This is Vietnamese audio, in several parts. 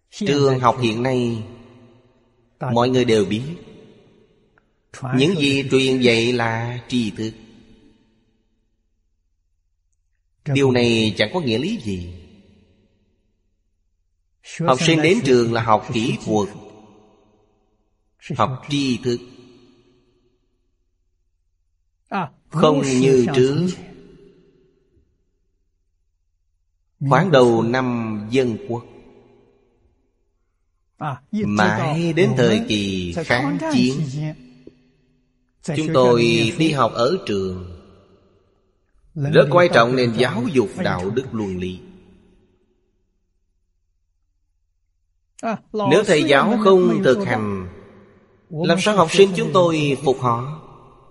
Trường học hiện nay mọi người đều biết, những gì truyền dạy là tri thức. Điều này chẳng có nghĩa lý gì. Học sinh đến trường là học kỹ thuật, học tri thức. Không như trước. Khoảng đầu năm Dân Quốc, mãi đến thời kỳ kháng chiến, chúng tôi đi học ở trường rất quan trọng nền giáo dục đạo đức luân lý. Nếu thầy giáo không thực hành, làm sao học sinh chúng tôi phục họ?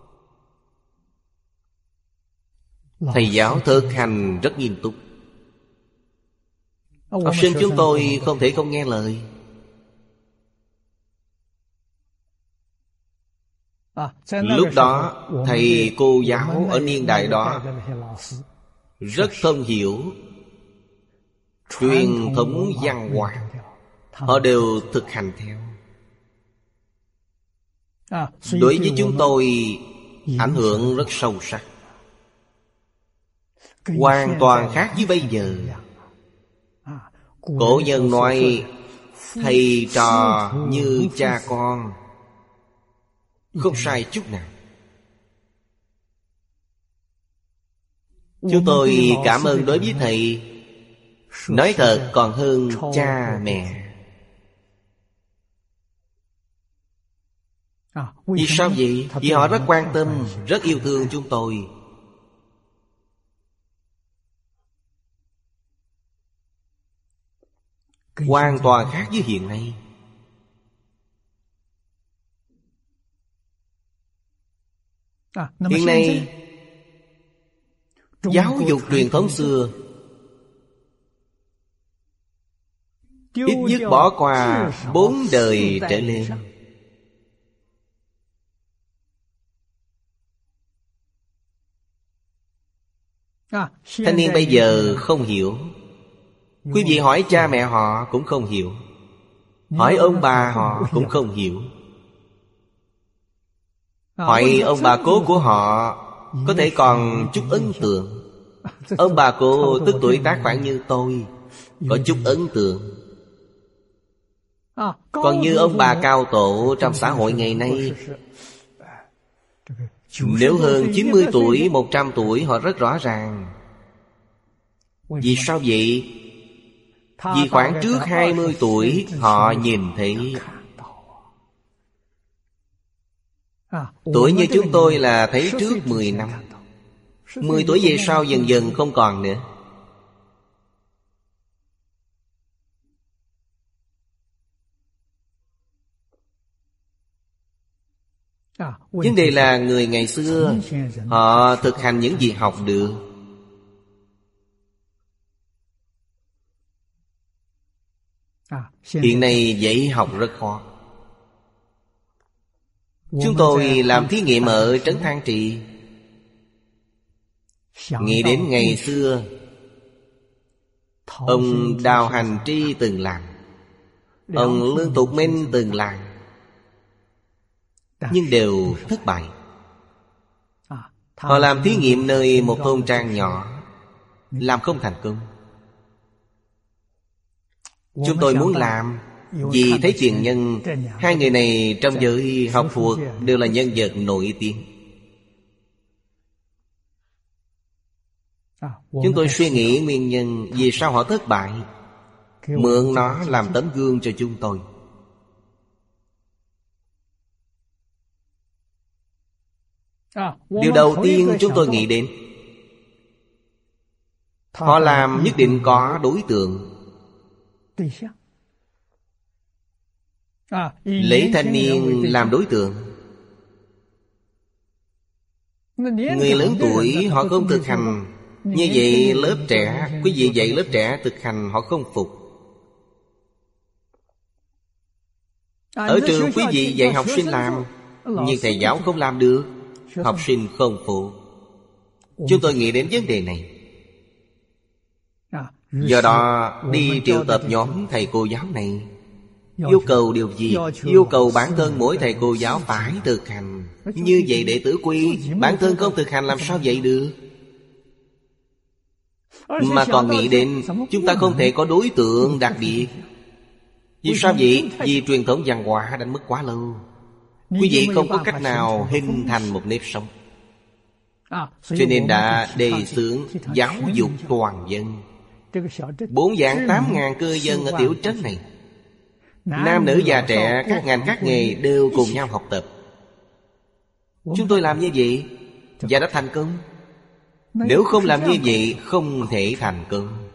Thầy giáo thực hành rất nghiêm túc, học sinh chúng tôi không thể không nghe lời. Lúc đó thầy cô giáo ở niên đại đó rất thông hiểu truyền thống văn hóa, họ đều thực hành theo. Đối với chúng tôi ảnh hưởng rất sâu sắc, hoàn toàn khác với bây giờ. Cổ nhân nói thầy trò như cha con, không sai chút nào. Chúng tôi cảm ơn đối với thầy, nói thật còn hơn cha mẹ. Vì sao vậy? Vì họ rất quan tâm, rất yêu thương chúng tôi. Hoàn toàn khác với hiện nay. Hiện nay giáo dục truyền thống xưa ít nhất bỏ qua 4 đời trở lên. Thanh niên bây giờ không hiểu. Quý vị hỏi cha mẹ họ cũng không hiểu, hỏi ông bà họ cũng không hiểu, hỏi ông bà cố của họ có thể còn chút ấn tượng. Ông bà cố tức tuổi tác khoảng như tôi, có chút ấn tượng. Còn như ông bà cao tổ trong xã hội ngày nay, nếu hơn 90 tuổi, 100 tuổi họ rất rõ ràng. Vì sao vậy? Vì khoảng trước 20 tuổi họ nhìn thấy. Tuổi như chúng tôi là thấy trước 10 năm. 10 tuổi về sau dần dần không còn nữa. Vấn đề là người ngày xưa họ thực hành những gì học được. Hiện nay dạy học rất khó. Chúng tôi làm thí nghiệm ở Trấn Thang Trì, nghĩ đến ngày xưa ông Đào Hành Tri từng làm, ông Lương Tục Minh từng làm, nhưng đều thất bại. Họ làm thí nghiệm nơi một thôn trang nhỏ, làm không thành công. Chúng tôi muốn làm, vì thấy tiền nhân, hai người này trong giới học thuật đều là nhân vật nổi tiếng. Chúng tôi suy nghĩ nguyên nhân vì sao họ thất bại, mượn nó làm tấm gương cho chúng tôi. Điều đầu tiên chúng tôi nghĩ đến, họ làm nhất định có đối tượng. Lấy thanh niên làm đối tượng. Người lớn tuổi họ không thực hành, như vậy lớp trẻ, quý vị dạy lớp trẻ thực hành họ không phục. Ở trường quý vị dạy học sinh làm, nhưng thầy giáo không làm được, học sinh không phục. Chúng tôi nghĩ đến vấn đề này. Do đó đi triệu tập nhóm thầy cô giáo này, yêu cầu điều gì? Yêu cầu bản thân mỗi thầy cô giáo phải thực hành. Như vậy đệ tử quy, bản thân không thực hành làm sao vậy được? Mà còn nghĩ đến chúng ta không thể có đối tượng đặc biệt. Vì sao vậy? Vì truyền thống văn hóa đã mất quá lâu. Quý vị không có cách nào hình thành một nếp sống. Cho nên đã đề xướng giáo dục toàn dân. 4 vạn 8 ngàn cư dân ở tiểu trấn này, nam nữ già trẻ, các ngành các nghề đều cùng nhau học tập. Chúng tôi làm như vậy và đã thành công. Nếu không làm như vậy không thể thành công.